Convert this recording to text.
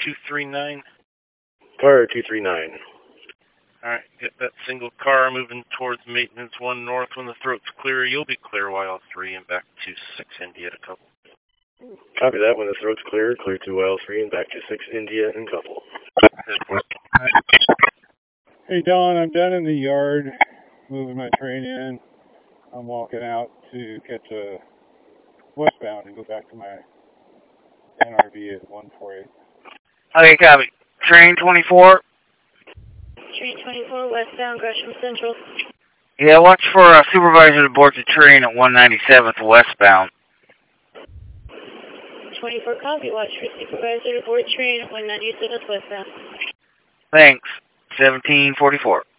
239. Car 239. Alright, get that single car moving towards maintenance 1 north. When the throat's clear, you'll be clear YL3 and back to 6 India at a couple. Copy that. When the throat's clear, clear to YL3 and back to 6 India and couple. Hey Don, I'm down in the yard moving my train in. I'm walking out to catch a westbound and go back to my NRV at 148. Okay, copy. Train 24. Train 24 westbound Gresham Central. Yeah, watch for a supervisor to board the train at 197th westbound. 24 copy. Watch for supervisor to board train at 197th westbound. Thanks. 1744.